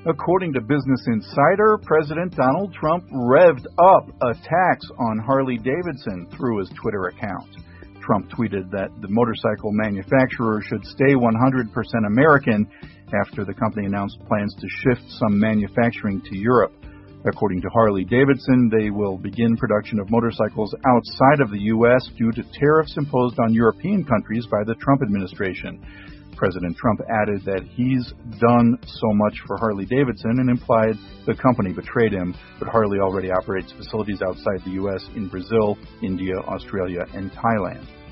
According to Business Insider, President Donald Trump revved up attacks on Harley-Davidson through his Twitter account. Trump tweeted that the motorcycle manufacturer should stay 100% American after the company announced plans to shift some manufacturing to Europe. According to Harley-Davidson, they will begin production of motorcycles outside of the U.S. due to tariffs imposed on European countries by the Trump administration. President Trump added that he's done so much for Harley-Davidson and implied the company betrayed him, but Harley already operates facilities outside the U.S. in Brazil, India, Australia, and Thailand.